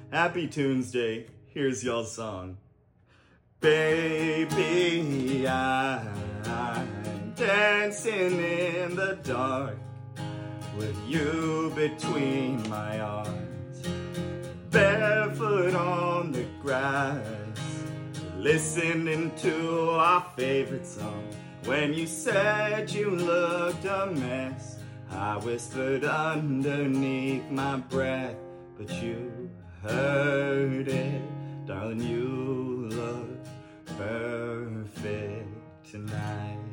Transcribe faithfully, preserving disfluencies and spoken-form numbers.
Happy Tuesday, here's your song. Baby, I'm dancing in the dark with you between my arms, barefoot on the grass, listening to our favorite song. When you said you looked a mess, I whispered underneath my breath, but you heard it. Darling, you look perfect tonight.